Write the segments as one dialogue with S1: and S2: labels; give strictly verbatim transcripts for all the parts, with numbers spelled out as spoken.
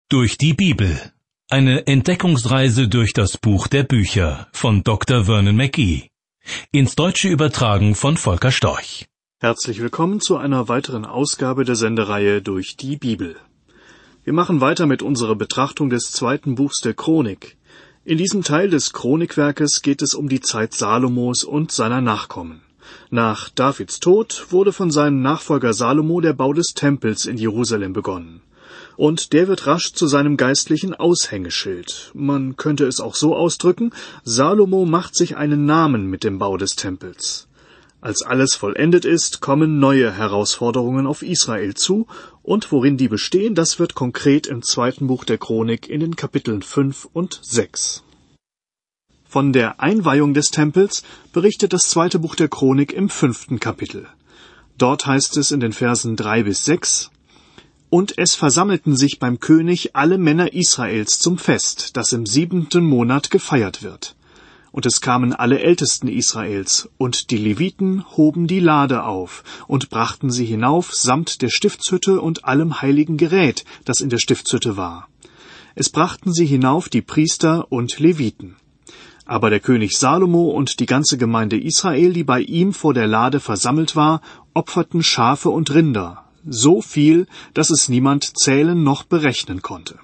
S1: Durch die Bibel. Eine Entdeckungsreise durch das Buch der Bücher von Doktor Vernon McGee. Ins Deutsche übertragen von Volker Storch.
S2: Herzlich willkommen zu einer weiteren Ausgabe der Sendereihe Durch die Bibel. Wir machen weiter mit unserer Betrachtung des zweiten Buchs der Chronik. In diesem Teil des Chronikwerkes geht es um die Zeit Salomos und seiner Nachkommen. Nach Davids Tod wurde von seinem Nachfolger Salomo der Bau des Tempels in Jerusalem begonnen. Und der wird rasch zu seinem geistlichen Aushängeschild. Man könnte es auch so ausdrücken, Salomo macht sich einen Namen mit dem Bau des Tempels. Als alles vollendet ist, kommen neue Herausforderungen auf Israel zu, und worin die bestehen, das wird konkret im zweiten Buch der Chronik in den Kapiteln fünf und sechs. Von der Einweihung des Tempels berichtet das zweite Buch der Chronik im fünften Kapitel. Dort heißt es in den Versen drei bis sechs: Und es versammelten sich beim König alle Männer Israels zum Fest, das im siebenten Monat gefeiert wird. Und es kamen alle Ältesten Israels, und die Leviten hoben die Lade auf und brachten sie hinauf samt der Stiftshütte und allem heiligen Gerät, das in der Stiftshütte war. Es brachten sie hinauf die Priester und Leviten. Aber der König Salomo und die ganze Gemeinde Israel, die bei ihm vor der Lade versammelt war, opferten Schafe und Rinder, so viel, dass es niemand zählen noch berechnen konnte.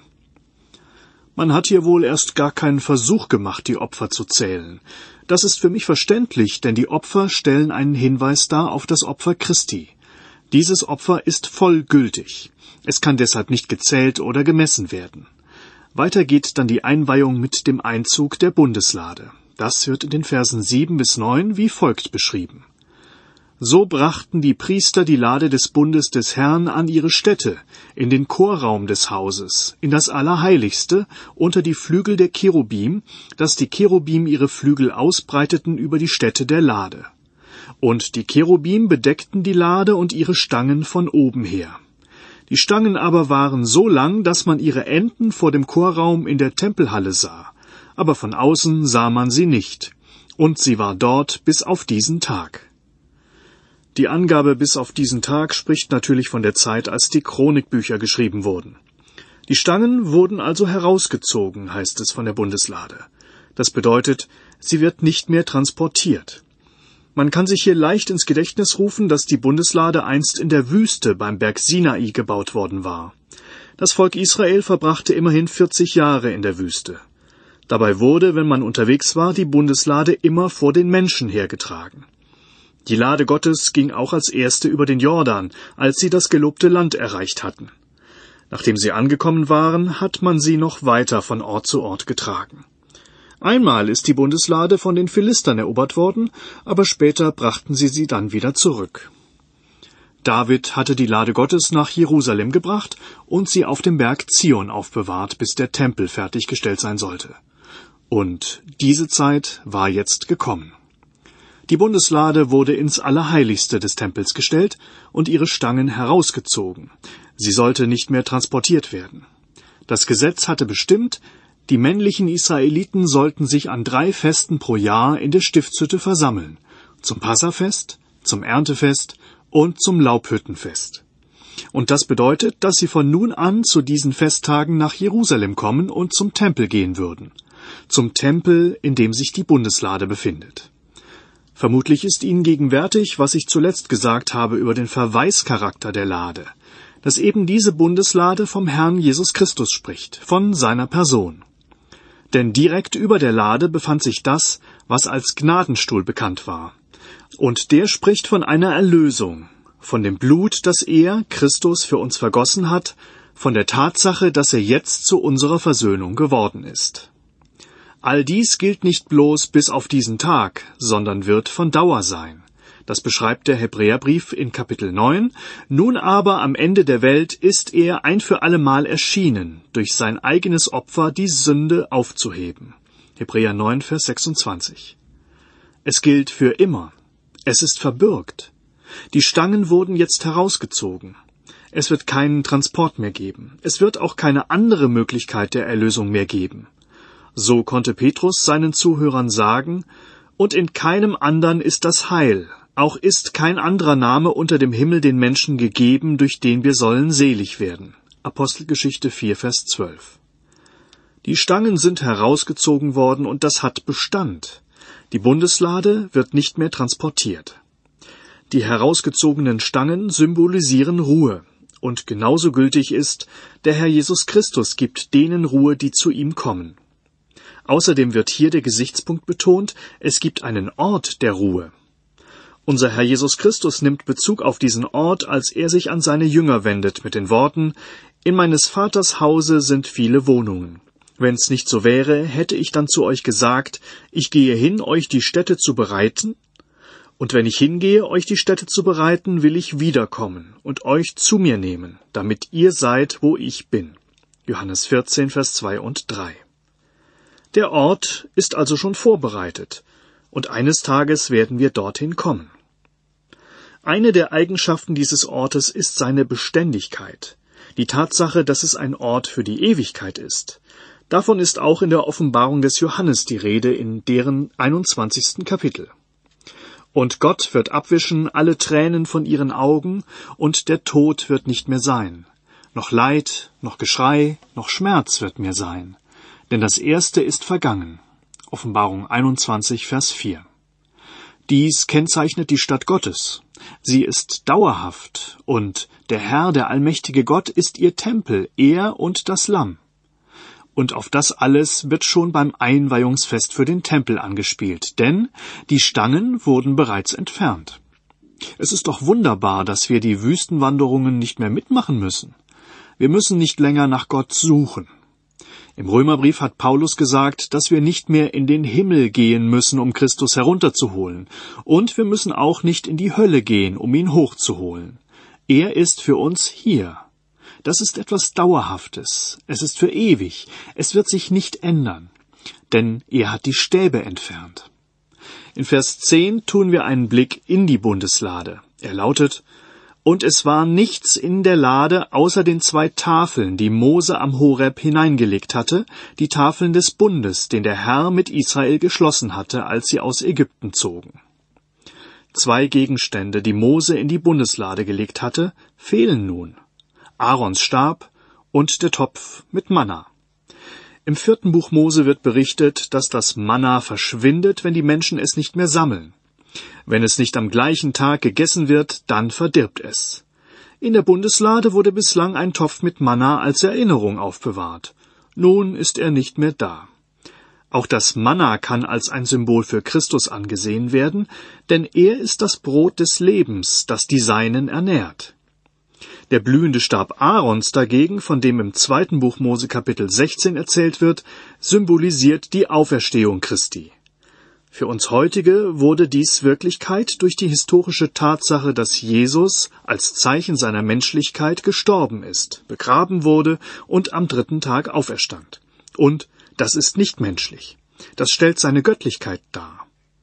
S2: Man hat hier wohl erst gar keinen Versuch gemacht, die Opfer zu zählen. Das ist für mich verständlich, denn die Opfer stellen einen Hinweis dar auf das Opfer Christi. Dieses Opfer ist vollgültig. Es kann deshalb nicht gezählt oder gemessen werden. Weiter geht dann die Einweihung mit dem Einzug der Bundeslade. Das wird in den Versen sieben bis neun wie folgt beschrieben. So brachten die Priester die Lade des Bundes des Herrn an ihre Stätte, in den Chorraum des Hauses, in das Allerheiligste, unter die Flügel der Cherubim, dass die Cherubim ihre Flügel ausbreiteten über die Stätte der Lade. Und die Cherubim bedeckten die Lade und ihre Stangen von oben her. Die Stangen aber waren so lang, dass man ihre Enden vor dem Chorraum in der Tempelhalle sah, aber von außen sah man sie nicht, und sie war dort bis auf diesen Tag. Die Angabe bis auf diesen Tag spricht natürlich von der Zeit, als die Chronikbücher geschrieben wurden. Die Stangen wurden also herausgezogen, heißt es von der Bundeslade. Das bedeutet, sie wird nicht mehr transportiert. Man kann sich hier leicht ins Gedächtnis rufen, dass die Bundeslade einst in der Wüste beim Berg Sinai gebaut worden war. Das Volk Israel verbrachte immerhin vierzig Jahre in der Wüste. Dabei wurde, wenn man unterwegs war, die Bundeslade immer vor den Menschen hergetragen. Die Lade Gottes ging auch als erste über den Jordan, als sie das gelobte Land erreicht hatten. Nachdem sie angekommen waren, hat man sie noch weiter von Ort zu Ort getragen. Einmal ist die Bundeslade von den Philistern erobert worden, aber später brachten sie sie dann wieder zurück. David hatte die Lade Gottes nach Jerusalem gebracht und sie auf dem Berg Zion aufbewahrt, bis der Tempel fertiggestellt sein sollte. Und diese Zeit war jetzt gekommen. Die Bundeslade wurde ins Allerheiligste des Tempels gestellt und ihre Stangen herausgezogen. Sie sollte nicht mehr transportiert werden. Das Gesetz hatte bestimmt, die männlichen Israeliten sollten sich an drei Festen pro Jahr in der Stiftshütte versammeln: zum Passafest, zum Erntefest und zum Laubhüttenfest. Und das bedeutet, dass sie von nun an zu diesen Festtagen nach Jerusalem kommen und zum Tempel gehen würden. Zum Tempel, in dem sich die Bundeslade befindet. Vermutlich ist Ihnen gegenwärtig, was ich zuletzt gesagt habe über den Verweischarakter der Lade, dass eben diese Bundeslade vom Herrn Jesus Christus spricht, von seiner Person. Denn direkt über der Lade befand sich das, was als Gnadenstuhl bekannt war. Und der spricht von einer Erlösung, von dem Blut, das er, Christus, für uns vergossen hat, von der Tatsache, dass er jetzt zu unserer Versöhnung geworden ist. All dies gilt nicht bloß bis auf diesen Tag, sondern wird von Dauer sein. Das beschreibt der Hebräerbrief in Kapitel neun. Nun aber am Ende der Welt ist er ein für allemal erschienen, durch sein eigenes Opfer die Sünde aufzuheben. Hebräer neun, Vers sechsundzwanzig. Es gilt für immer. Es ist verbürgt. Die Stangen wurden jetzt herausgezogen. Es wird keinen Transport mehr geben. Es wird auch keine andere Möglichkeit der Erlösung mehr geben. So konnte Petrus seinen Zuhörern sagen: Und in keinem anderen ist das Heil, auch ist kein anderer Name unter dem Himmel den Menschen gegeben, durch den wir sollen selig werden. Apostelgeschichte vier, Vers zwölf. Die Stangen sind herausgezogen worden und das hat Bestand. Die Bundeslade wird nicht mehr transportiert. Die herausgezogenen Stangen symbolisieren Ruhe. Und genauso gültig ist, der Herr Jesus Christus gibt denen Ruhe, die zu ihm kommen. Außerdem wird hier der Gesichtspunkt betont, es gibt einen Ort der Ruhe. Unser Herr Jesus Christus nimmt Bezug auf diesen Ort, als er sich an seine Jünger wendet mit den Worten: In meines Vaters Hause sind viele Wohnungen. Wenn's nicht so wäre, hätte ich dann zu euch gesagt, ich gehe hin, euch die Stätte zu bereiten. Und wenn ich hingehe, euch die Stätte zu bereiten, will ich wiederkommen und euch zu mir nehmen, damit ihr seid, wo ich bin. Johannes vierzehn, Vers zwei und drei. Der Ort ist also schon vorbereitet, und eines Tages werden wir dorthin kommen. Eine der Eigenschaften dieses Ortes ist seine Beständigkeit, die Tatsache, dass es ein Ort für die Ewigkeit ist. Davon ist auch in der Offenbarung des Johannes die Rede in deren einundzwanzigsten Kapitel. Und Gott wird abwischen alle Tränen von ihren Augen, und der Tod wird nicht mehr sein. Noch Leid, noch Geschrei, noch Schmerz wird mehr sein. Denn das Erste ist vergangen. Offenbarung einundzwanzig, Vers vier. Dies kennzeichnet die Stadt Gottes. Sie ist dauerhaft, und der Herr, der allmächtige Gott, ist ihr Tempel, er und das Lamm. Und auf das alles wird schon beim Einweihungsfest für den Tempel angespielt, denn die Stangen wurden bereits entfernt. Es ist doch wunderbar, dass wir die Wüstenwanderungen nicht mehr mitmachen müssen. Wir müssen nicht länger nach Gott suchen. Im Römerbrief hat Paulus gesagt, dass wir nicht mehr in den Himmel gehen müssen, um Christus herunterzuholen. Und wir müssen auch nicht in die Hölle gehen, um ihn hochzuholen. Er ist für uns hier. Das ist etwas Dauerhaftes. Es ist für ewig. Es wird sich nicht ändern. Denn er hat die Stäbe entfernt. In Vers zehn tun wir einen Blick in die Bundeslade. Er lautet: Und es war nichts in der Lade außer den zwei Tafeln, die Mose am Horeb hineingelegt hatte, die Tafeln des Bundes, den der Herr mit Israel geschlossen hatte, als sie aus Ägypten zogen. Zwei Gegenstände, die Mose in die Bundeslade gelegt hatte, fehlen nun: Aarons Stab und der Topf mit Manna. Im vierten Buch Mose wird berichtet, dass das Manna verschwindet, wenn die Menschen es nicht mehr sammeln. Wenn es nicht am gleichen Tag gegessen wird, dann verdirbt es. In der Bundeslade wurde bislang ein Topf mit Manna als Erinnerung aufbewahrt. Nun ist er nicht mehr da. Auch das Manna kann als ein Symbol für Christus angesehen werden, denn er ist das Brot des Lebens, das die Seinen ernährt. Der blühende Stab Aarons dagegen, von dem im zweiten Buch Mose Kapitel sechzehn erzählt wird, symbolisiert die Auferstehung Christi. Für uns heutige wurde dies Wirklichkeit durch die historische Tatsache, dass Jesus als Zeichen seiner Menschlichkeit gestorben ist, begraben wurde und am dritten Tag auferstand. Und das ist nicht menschlich. Das stellt seine Göttlichkeit dar.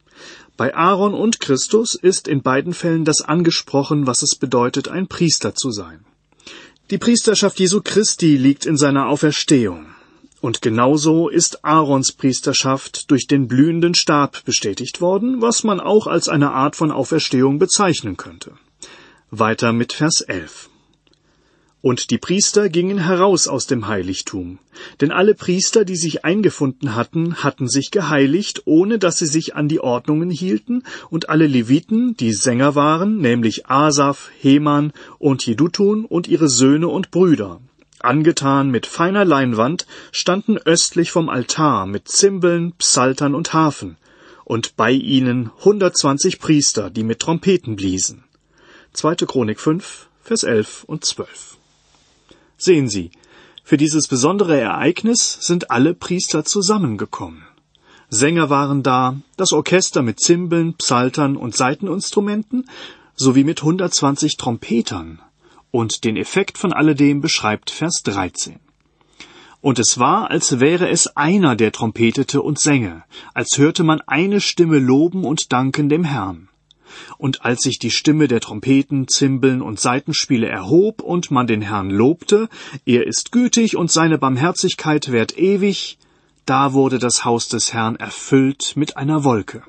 S2: Bei Aaron und Christus ist in beiden Fällen das angesprochen, was es bedeutet, ein Priester zu sein. Die Priesterschaft Jesu Christi liegt in seiner Auferstehung. Und genauso ist Aarons Priesterschaft durch den blühenden Stab bestätigt worden, was man auch als eine Art von Auferstehung bezeichnen könnte. Weiter mit Vers elf. Und die Priester gingen heraus aus dem Heiligtum, denn alle Priester, die sich eingefunden hatten, hatten sich geheiligt, ohne dass sie sich an die Ordnungen hielten, und alle Leviten, die Sänger waren, nämlich Asaf, Heman und Jedutun und ihre Söhne und Brüder, angetan mit feiner Leinwand, standen östlich vom Altar mit Zimbeln, Psaltern und Harfen, und bei ihnen hundertzwanzig Priester, die mit Trompeten bliesen. Zweite Chronik fünf, Vers elf und zwölf. Sehen Sie, für dieses besondere Ereignis sind alle Priester zusammengekommen. Sänger waren da, das Orchester mit Zimbeln, Psaltern und Saiteninstrumenten, sowie mit hundertzwanzig Trompetern. Und den Effekt von alledem beschreibt Vers dreizehn. Und es war, als wäre es einer, der trompetete und sänge, als hörte man eine Stimme loben und danken dem Herrn. Und als sich die Stimme der Trompeten, Zimbeln und Saitenspiele erhob und man den Herrn lobte, er ist gütig und seine Barmherzigkeit währt ewig, da wurde das Haus des Herrn erfüllt mit einer Wolke.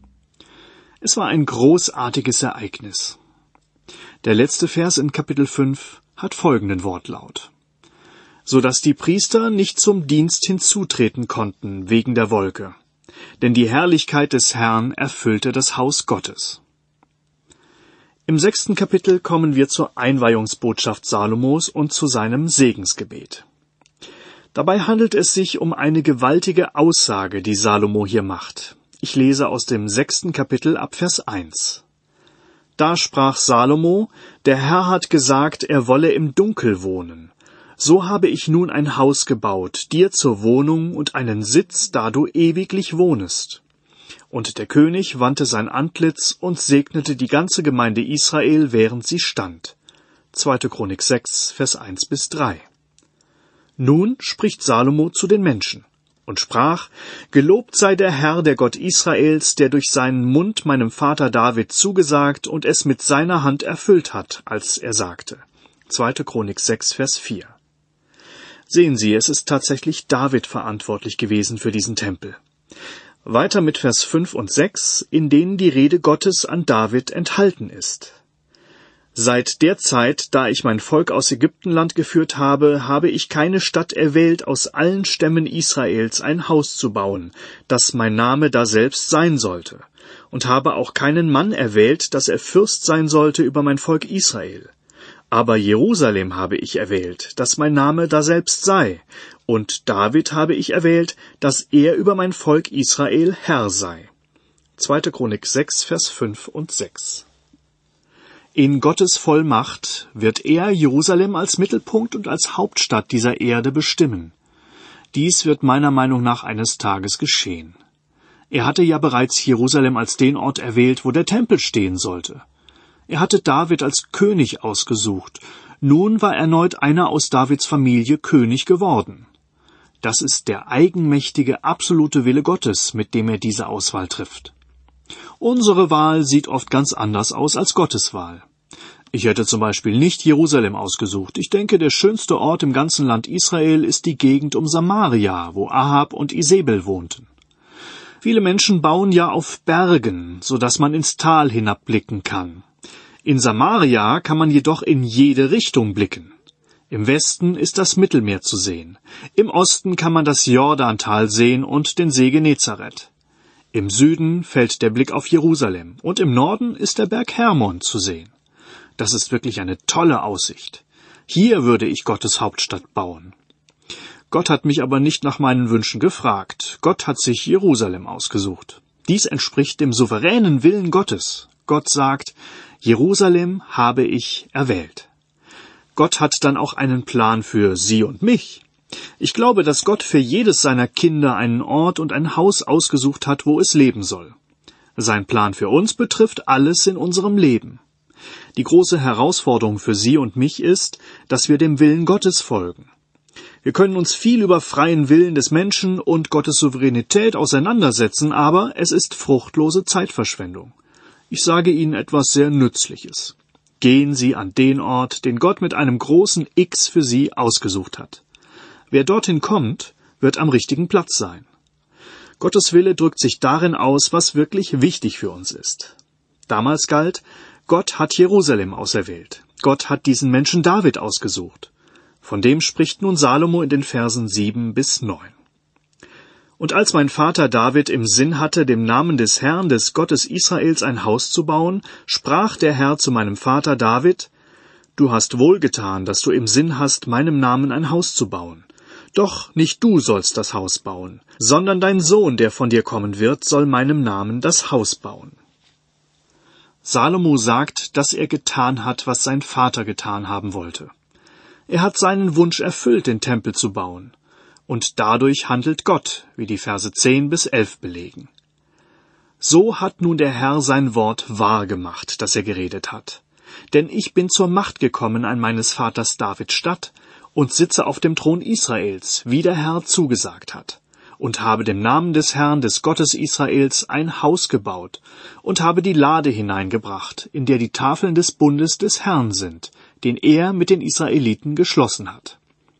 S2: Es war ein großartiges Ereignis. Der letzte Vers in Kapitel fünf hat folgenden Wortlaut. so dass die Priester nicht zum Dienst hinzutreten konnten wegen der Wolke. Denn die Herrlichkeit des Herrn erfüllte das Haus Gottes. Im sechsten Kapitel kommen wir zur Einweihungsbotschaft Salomos und zu seinem Segensgebet. Dabei handelt es sich um eine gewaltige Aussage, die Salomo hier macht. Ich lese aus dem sechsten Kapitel ab Vers eins. Da sprach Salomo, der Herr hat gesagt, er wolle im Dunkel wohnen. So habe ich nun ein Haus gebaut, dir zur Wohnung und einen Sitz, da du ewiglich wohnest. Und der König wandte sein Antlitz und segnete die ganze Gemeinde Israel, während sie stand. zweite Chronik sechs, Vers eins bis drei. Nun spricht Salomo zu den Menschen und sprach, Gelobt sei der Herr, der Gott Israels, der durch seinen Mund meinem Vater David zugesagt und es mit seiner Hand erfüllt hat, als er sagte. zweite Chronik sechs, Vers vier. Sehen Sie, es ist tatsächlich David verantwortlich gewesen für diesen Tempel. Weiter mit Vers fünf und sechs, in denen die Rede Gottes an David enthalten ist. Seit der Zeit, da ich mein Volk aus Ägyptenland geführt habe, habe ich keine Stadt erwählt, aus allen Stämmen Israels ein Haus zu bauen, dass mein Name daselbst sein sollte, und habe auch keinen Mann erwählt, dass er Fürst sein sollte über mein Volk Israel. Aber Jerusalem habe ich erwählt, dass mein Name daselbst sei, und David habe ich erwählt, dass er über mein Volk Israel Herr sei. zweite Chronik sechs, Vers fünf und sechs. In Gottes Vollmacht wird er Jerusalem als Mittelpunkt und als Hauptstadt dieser Erde bestimmen. Dies wird meiner Meinung nach eines Tages geschehen. Er hatte ja bereits Jerusalem als den Ort erwählt, wo der Tempel stehen sollte. Er hatte David als König ausgesucht. Nun war erneut einer aus Davids Familie König geworden. Das ist der eigenmächtige, absolute Wille Gottes, mit dem er diese Auswahl trifft. Unsere Wahl sieht oft ganz anders aus als Gottes Wahl. Ich hätte zum Beispiel nicht Jerusalem ausgesucht. Ich denke, der schönste Ort im ganzen Land Israel ist die Gegend um Samaria, wo Ahab und Isebel wohnten. Viele Menschen bauen ja auf Bergen, so dass man ins Tal hinabblicken kann. In Samaria kann man jedoch in jede Richtung blicken. Im Westen ist das Mittelmeer zu sehen. Im Osten kann man das Jordantal sehen und den See Genezareth. Im Süden fällt der Blick auf Jerusalem und im Norden ist der Berg Hermon zu sehen. Das ist wirklich eine tolle Aussicht. Hier würde ich Gottes Hauptstadt bauen. Gott hat mich aber nicht nach meinen Wünschen gefragt. Gott hat sich Jerusalem ausgesucht. Dies entspricht dem souveränen Willen Gottes. Gott sagt, Jerusalem habe ich erwählt. Gott hat dann auch einen Plan für Sie und mich. Ich glaube, dass Gott für jedes seiner Kinder einen Ort und ein Haus ausgesucht hat, wo es leben soll. Sein Plan für uns betrifft alles in unserem Leben. Die große Herausforderung für Sie und mich ist, dass wir dem Willen Gottes folgen. Wir können uns viel über freien Willen des Menschen und Gottes Souveränität auseinandersetzen, aber es ist fruchtlose Zeitverschwendung. Ich sage Ihnen etwas sehr Nützliches. Gehen Sie an den Ort, den Gott mit einem großen X für Sie ausgesucht hat. Wer dorthin kommt, wird am richtigen Platz sein. Gottes Wille drückt sich darin aus, was wirklich wichtig für uns ist. Damals galt, Gott hat Jerusalem auserwählt. Gott hat diesen Menschen David ausgesucht. Von dem spricht nun Salomo in den Versen sieben bis neun. Und als mein Vater David im Sinn hatte, dem Namen des Herrn, des Gottes Israels, ein Haus zu bauen, sprach der Herr zu meinem Vater David, Du hast wohlgetan, dass du im Sinn hast, meinem Namen ein Haus zu bauen. Doch nicht du sollst das Haus bauen, sondern dein Sohn, der von dir kommen wird, soll meinem Namen das Haus bauen. Salomo sagt, dass er getan hat, was sein Vater getan haben wollte. Er hat seinen Wunsch erfüllt, den Tempel zu bauen. Und dadurch handelt Gott, wie die Verse zehn bis elf belegen. So hat nun der Herr sein Wort wahr gemacht, das er geredet hat. Denn ich bin zur Macht gekommen an meines Vaters David Stadt und sitze auf dem Thron Israels, wie der Herr zugesagt hat, und habe dem Namen des Herrn, des Gottes Israels, ein Haus gebaut und habe die Lade hineingebracht, in der die Tafeln des Bundes des Herrn sind, den er mit den Israeliten geschlossen hat.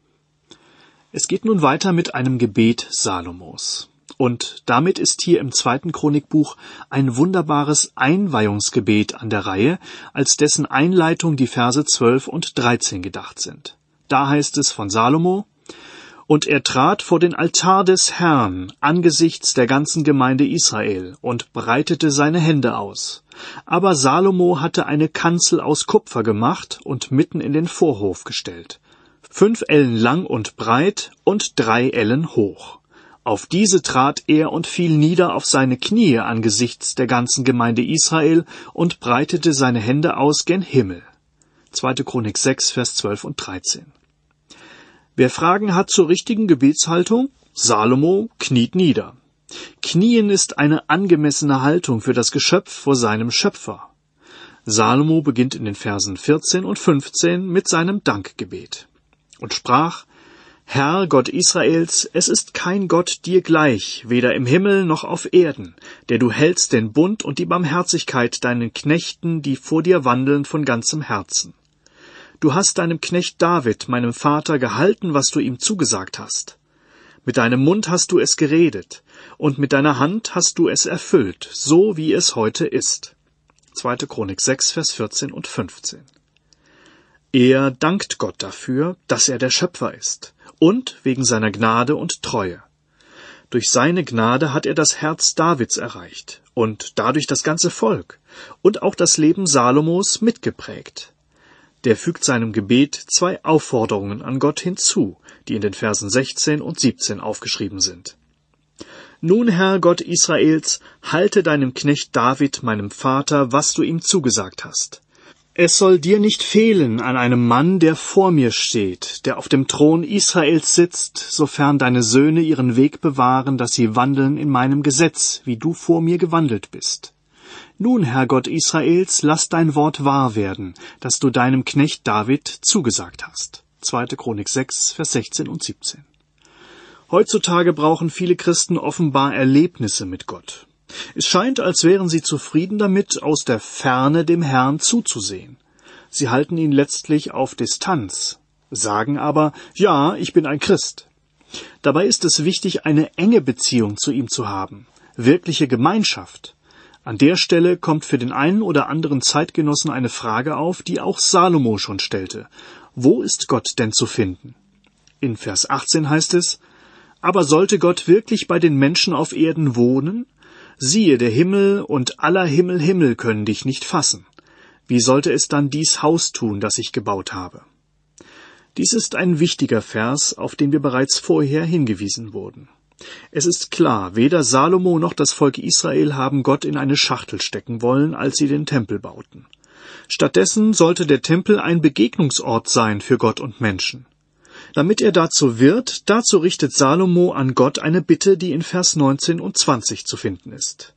S2: Es geht nun weiter mit einem Gebet Salomos. Und damit ist hier im zweiten Chronikbuch ein wunderbares Einweihungsgebet an der Reihe, als dessen Einleitung die Verse zwölf und dreizehn gedacht sind. Da heißt es von Salomo, Und er trat vor den Altar des Herrn angesichts der ganzen Gemeinde Israel und breitete seine Hände aus. Aber Salomo hatte eine Kanzel aus Kupfer gemacht und mitten in den Vorhof gestellt. Fünf Ellen lang und breit und drei Ellen hoch. Auf diese trat er und fiel nieder auf seine Knie angesichts der ganzen Gemeinde Israel und breitete seine Hände aus gen Himmel. zweite. Chronik sechs, Vers zwölf und dreizehn. Wer Fragen hat zur richtigen Gebetshaltung? Salomo kniet nieder. Knien ist eine angemessene Haltung für das Geschöpf vor seinem Schöpfer. Salomo beginnt in den Versen vierzehn und fünfzehn mit seinem Dankgebet und sprach: Herr Gott Israels, es ist kein Gott dir gleich, weder im Himmel noch auf Erden, der du hältst den Bund und die Barmherzigkeit deinen Knechten, die vor dir wandeln von ganzem Herzen. Du hast deinem Knecht David, meinem Vater, gehalten, was du ihm zugesagt hast. Mit deinem Mund hast du es geredet, und mit deiner Hand hast du es erfüllt, so wie es heute ist. zweite. Chronik sechs, Vers vierzehn und fünfzehn. Er dankt Gott dafür, dass er der Schöpfer ist, und wegen seiner Gnade und Treue. Durch seine Gnade hat er das Herz Davids erreicht und dadurch das ganze Volk und auch das Leben Salomos mitgeprägt. Der fügt seinem Gebet zwei Aufforderungen an Gott hinzu, die in den Versen sechzehn und siebzehn aufgeschrieben sind. Nun, Herr Gott Israels, halte deinem Knecht David, meinem Vater, was du ihm zugesagt hast. Es soll dir nicht fehlen an einem Mann, der vor mir steht, der auf dem Thron Israels sitzt, sofern deine Söhne ihren Weg bewahren, dass sie wandeln in meinem Gesetz, wie du vor mir gewandelt bist. Nun, Herr Gott Israels, lass dein Wort wahr werden, das du deinem Knecht David zugesagt hast. zweite. Chronik sechs, Vers sechzehn und siebzehn. Heutzutage brauchen viele Christen offenbar Erlebnisse mit Gott. Es scheint, als wären sie zufrieden damit, aus der Ferne dem Herrn zuzusehen. Sie halten ihn letztlich auf Distanz, sagen aber, ja, ich bin ein Christ. Dabei ist es wichtig, eine enge Beziehung zu ihm zu haben, wirkliche Gemeinschaft. An der Stelle kommt für den einen oder anderen Zeitgenossen eine Frage auf, die auch Salomo schon stellte. Wo ist Gott denn zu finden? In Vers achtzehn heißt es: Aber sollte Gott wirklich bei den Menschen auf Erden wohnen? Siehe, der Himmel und aller Himmel Himmel können dich nicht fassen. Wie sollte es dann dies Haus tun, das ich gebaut habe? Dies ist ein wichtiger Vers, auf den wir bereits vorher hingewiesen wurden. Es ist klar, weder Salomo noch das Volk Israel haben Gott in eine Schachtel stecken wollen, als sie den Tempel bauten. Stattdessen sollte der Tempel ein Begegnungsort sein für Gott und Menschen. Damit er dazu wird, dazu richtet Salomo an Gott eine Bitte, die in Vers neunzehn und zwanzig zu finden ist.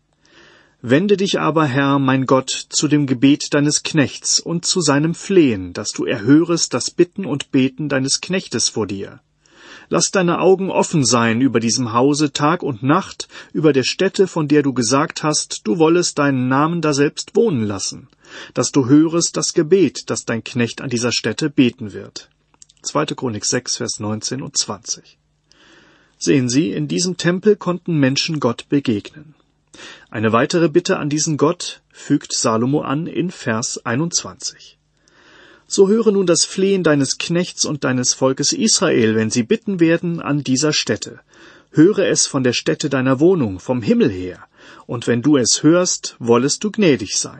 S2: Wende dich aber, Herr, mein Gott, zu dem Gebet deines Knechts und zu seinem Flehen, dass du erhörest das Bitten und Beten deines Knechtes vor dir. Lass deine Augen offen sein über diesem Hause Tag und Nacht, über der Stätte, von der du gesagt hast, du wollest deinen Namen daselbst wohnen lassen, dass du hörest das Gebet, das dein Knecht an dieser Stätte beten wird. zweite. Chronik sechs, Vers neunzehn und zwanzig. Sehen Sie, in diesem Tempel konnten Menschen Gott begegnen. Eine weitere Bitte an diesen Gott fügt Salomo an in Vers einundzwanzig. So höre nun das Flehen deines Knechts und deines Volkes Israel, wenn sie bitten werden an dieser Stätte. Höre es von der Stätte deiner Wohnung, vom Himmel her, und wenn du es hörst, wollest du gnädig sein.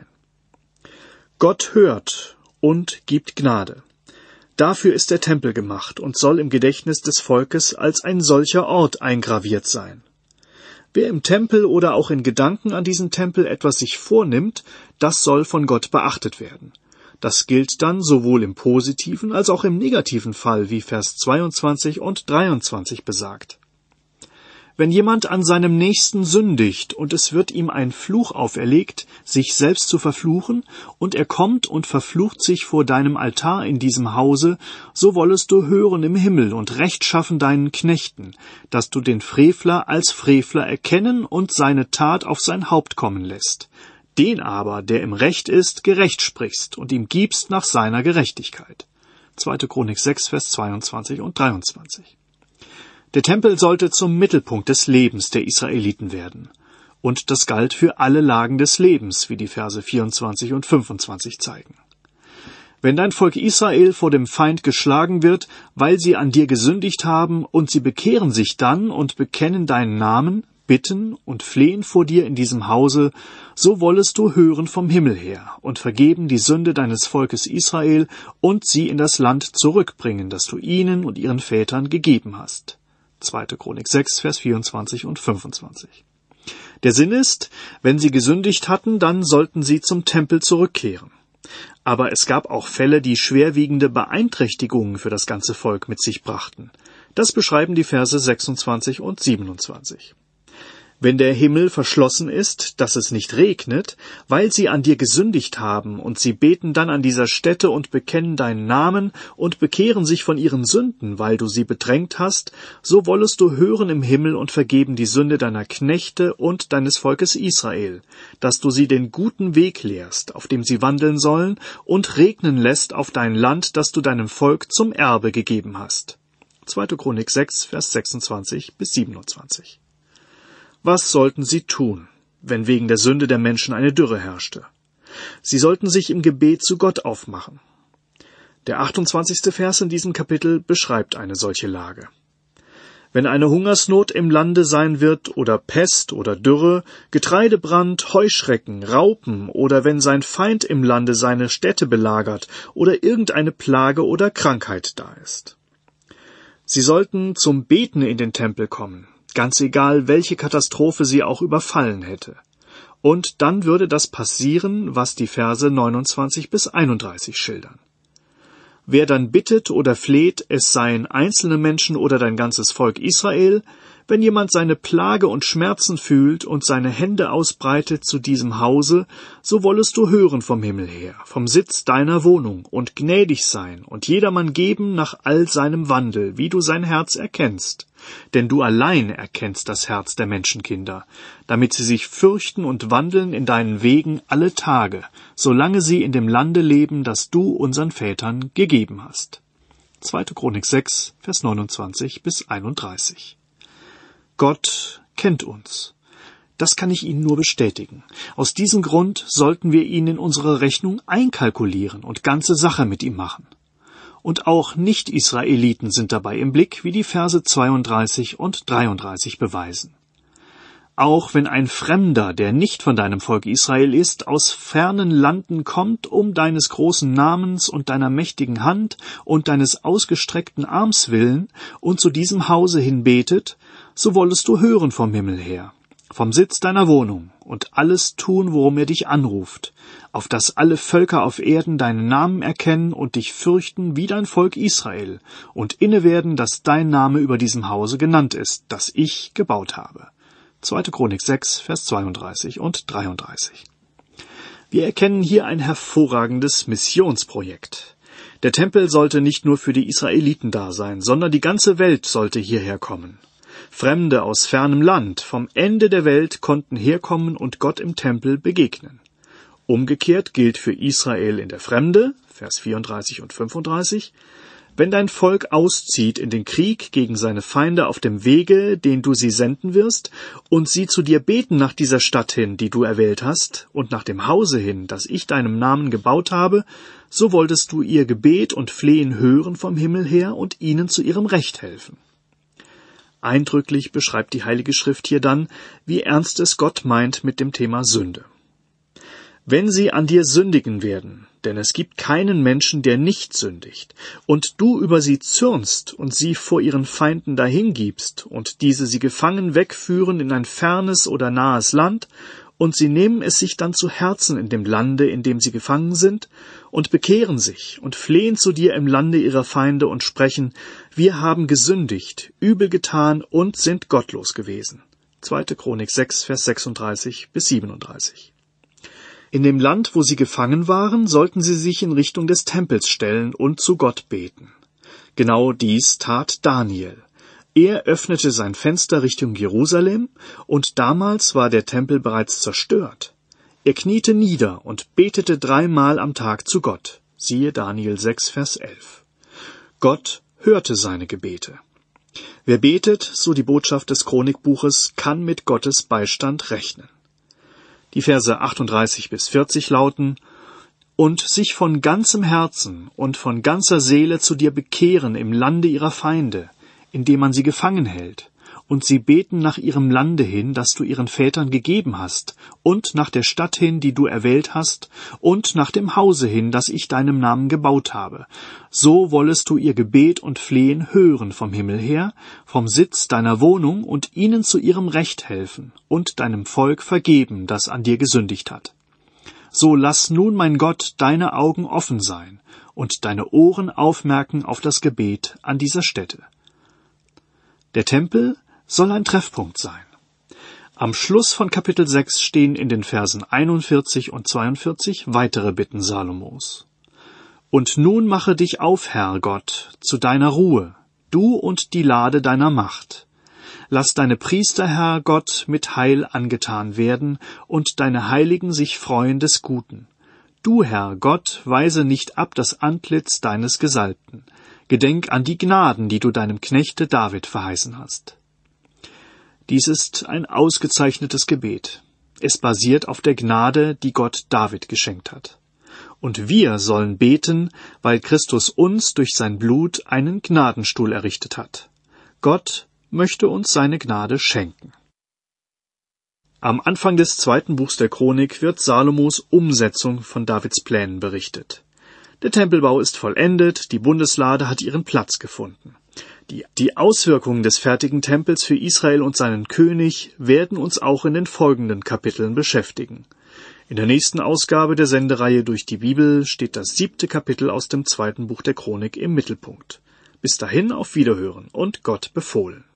S2: Gott hört und gibt Gnade. Dafür ist der Tempel gemacht und soll im Gedächtnis des Volkes als ein solcher Ort eingraviert sein. Wer im Tempel oder auch in Gedanken an diesen Tempel etwas sich vornimmt, das soll von Gott beachtet werden. Das gilt dann sowohl im positiven als auch im negativen Fall, wie Vers zweiundzwanzig und dreiundzwanzig besagt. Wenn jemand an seinem Nächsten sündigt und es wird ihm ein Fluch auferlegt, sich selbst zu verfluchen, und er kommt und verflucht sich vor deinem Altar in diesem Hause, so wollest du hören im Himmel und Recht schaffen deinen Knechten, dass du den Frevler als Frevler erkennen und seine Tat auf sein Haupt kommen lässt. Den aber, der im Recht ist, gerecht sprichst und ihm gibst nach seiner Gerechtigkeit. zweite. Chronik sechs, Vers zweiundzwanzig und dreiundzwanzig. Der Tempel sollte zum Mittelpunkt des Lebens der Israeliten werden. Und das galt für alle Lagen des Lebens, wie die Verse vierundzwanzig und fünfundzwanzig zeigen. Wenn dein Volk Israel vor dem Feind geschlagen wird, weil sie an dir gesündigt haben, und sie bekehren sich dann und bekennen deinen Namen, bitten und flehen vor dir in diesem Hause, so wollest du hören vom Himmel her und vergeben die Sünde deines Volkes Israel und sie in das Land zurückbringen, das du ihnen und ihren Vätern gegeben hast. zweite. Chronik sechs, Vers vierundzwanzig und fünfundzwanzig. Der Sinn ist, wenn sie gesündigt hatten, dann sollten sie zum Tempel zurückkehren. Aber es gab auch Fälle, die schwerwiegende Beeinträchtigungen für das ganze Volk mit sich brachten. Das beschreiben die Verse sechsundzwanzig und siebenundzwanzig. Wenn der Himmel verschlossen ist, dass es nicht regnet, weil sie an dir gesündigt haben, und sie beten dann an dieser Stätte und bekennen deinen Namen und bekehren sich von ihren Sünden, weil du sie bedrängt hast, so wollest du hören im Himmel und vergeben die Sünde deiner Knechte und deines Volkes Israel, dass du sie den guten Weg lehrst, auf dem sie wandeln sollen, und regnen lässt auf dein Land, das du deinem Volk zum Erbe gegeben hast. zweite. Chronik sechs, Vers sechsundzwanzig bis siebenundzwanzig. Was sollten sie tun, wenn wegen der Sünde der Menschen eine Dürre herrschte? Sie sollten sich im Gebet zu Gott aufmachen. Der achtundzwanzigste Vers in diesem Kapitel beschreibt eine solche Lage. Wenn eine Hungersnot im Lande sein wird oder Pest oder Dürre, Getreidebrand, Heuschrecken, Raupen oder wenn sein Feind im Lande seine Städte belagert oder irgendeine Plage oder Krankheit da ist. Sie sollten zum Beten in den Tempel kommen, ganz egal, welche Katastrophe sie auch überfallen hätte. Und dann würde das passieren, was die Verse neunundzwanzig bis einunddreißig schildern. Wer dann bittet oder fleht, es seien einzelne Menschen oder dein ganzes Volk Israel, wenn jemand seine Plage und Schmerzen fühlt und seine Hände ausbreitet zu diesem Hause, so wollest du hören vom Himmel her, vom Sitz deiner Wohnung, und gnädig sein und jedermann geben nach all seinem Wandel, wie du sein Herz erkennst. Denn du allein erkennst das Herz der Menschenkinder, damit sie sich fürchten und wandeln in deinen Wegen alle Tage, solange sie in dem Lande leben, das du unseren Vätern gegeben hast. zweite. Chronik sechs, Vers neunundzwanzig bis einunddreißig. Gott kennt uns. Das kann ich Ihnen nur bestätigen. Aus diesem Grund sollten wir ihn in unsere Rechnung einkalkulieren und ganze Sache mit ihm machen. Und auch Nicht-Israeliten sind dabei im Blick, wie die Verse zweiunddreißig und dreiunddreißig beweisen. Auch wenn ein Fremder, der nicht von deinem Volk Israel ist, aus fernen Landen kommt, um deines großen Namens und deiner mächtigen Hand und deines ausgestreckten Arms willen und zu diesem Hause hin betet, so wollest du hören vom Himmel her, vom Sitz deiner Wohnung und alles tun, worum er dich anruft, auf dass alle Völker auf Erden deinen Namen erkennen und dich fürchten wie dein Volk Israel und innewerden, dass dein Name über diesem Hause genannt ist, das ich gebaut habe. zweite. Chronik sechs, Vers zweiunddreißig und dreiunddreißig. Wir erkennen hier ein hervorragendes Missionsprojekt. Der Tempel sollte nicht nur für die Israeliten da sein, sondern die ganze Welt sollte hierher kommen. Fremde aus fernem Land, vom Ende der Welt, konnten herkommen und Gott im Tempel begegnen. Umgekehrt gilt für Israel in der Fremde, Vers vierunddreißig und fünfunddreißig, wenn dein Volk auszieht in den Krieg gegen seine Feinde auf dem Wege, den du sie senden wirst, und sie zu dir beten nach dieser Stadt hin, die du erwählt hast, und nach dem Hause hin, das ich deinem Namen gebaut habe, so wolltest du ihr Gebet und Flehen hören vom Himmel her und ihnen zu ihrem Recht helfen. Eindrücklich beschreibt die Heilige Schrift hier dann, wie ernst es Gott meint mit dem Thema Sünde. Wenn sie an dir sündigen werden, denn es gibt keinen Menschen, der nicht sündigt, und du über sie zürnst und sie vor ihren Feinden dahingibst und diese sie gefangen wegführen in ein fernes oder nahes Land, und sie nehmen es sich dann zu Herzen in dem Lande, in dem sie gefangen sind, und bekehren sich und flehen zu dir im Lande ihrer Feinde und sprechen, wir haben gesündigt, übel getan und sind gottlos gewesen. zweite. Chronik sechs, Vers sechsunddreißig bis siebenunddreißig. In dem Land, wo sie gefangen waren, sollten sie sich in Richtung des Tempels stellen und zu Gott beten. Genau dies tat Daniel. Er öffnete sein Fenster Richtung Jerusalem, und damals war der Tempel bereits zerstört. Er kniete nieder und betete dreimal am Tag zu Gott. Siehe Daniel sechs, Vers elf. Gott hörte seine Gebete. Wer betet, so die Botschaft des Chronikbuches, kann mit Gottes Beistand rechnen. Die Verse achtunddreißig bis vierzig lauten: und sich von ganzem Herzen und von ganzer Seele zu dir bekehren im Lande ihrer Feinde, in dem man sie gefangen hält, und sie beten nach ihrem Lande hin, das du ihren Vätern gegeben hast, und nach der Stadt hin, die du erwählt hast, und nach dem Hause hin, das ich deinem Namen gebaut habe. So wollest du ihr Gebet und Flehen hören vom Himmel her, vom Sitz deiner Wohnung, und ihnen zu ihrem Recht helfen, und deinem Volk vergeben, das an dir gesündigt hat. So lass nun, mein Gott, deine Augen offen sein und deine Ohren aufmerken auf das Gebet an dieser Stätte. Der Tempel soll ein Treffpunkt sein. Am Schluss von Kapitel sechs stehen in den Versen einundvierzig und zweiundvierzig weitere Bitten Salomos. Und nun mache dich auf, Herr Gott, zu deiner Ruhe, du und die Lade deiner Macht. Lass deine Priester, Herr Gott, mit Heil angetan werden und deine Heiligen sich freuen des Guten. Du, Herr Gott, weise nicht ab das Antlitz deines Gesalbten. Gedenk an die Gnaden, die du deinem Knechte David verheißen hast. Dies ist ein ausgezeichnetes Gebet. Es basiert auf der Gnade, die Gott David geschenkt hat. Und wir sollen beten, weil Christus uns durch sein Blut einen Gnadenstuhl errichtet hat. Gott möchte uns seine Gnade schenken. Am Anfang des zweiten Buchs der Chronik wird Salomos Umsetzung von Davids Plänen berichtet. Der Tempelbau ist vollendet, die Bundeslade hat ihren Platz gefunden. Die, die Auswirkungen des fertigen Tempels für Israel und seinen König werden uns auch in den folgenden Kapiteln beschäftigen. In der nächsten Ausgabe der Sendereihe durch die Bibel steht das siebte Kapitel aus dem zweiten Buch der Chronik im Mittelpunkt. Bis dahin auf Wiederhören und Gott befohlen.